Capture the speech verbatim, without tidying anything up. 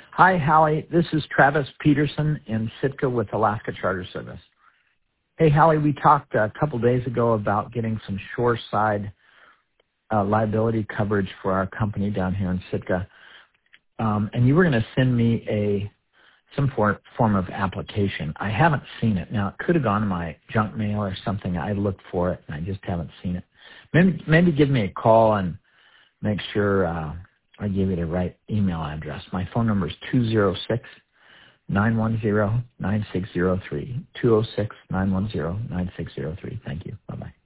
Hi, Hallie. This is Travis Peterson in Sitka with Alaska Charter Service. Hey, Hallie, we talked a couple days ago about getting some shoreside uh, liability coverage for our company down here in Sitka. Um, and you were going to send me a some for, form of application. I haven't seen it. Now, it could have gone to my junk mail or something. I looked for it, and I just haven't seen it. Maybe, maybe give me a call and make sure uh, I give you the right email address. My phone number is two zero six, nine one zero, nine six zero three, two zero six, nine one zero, nine six zero three. Thank you. Bye-bye.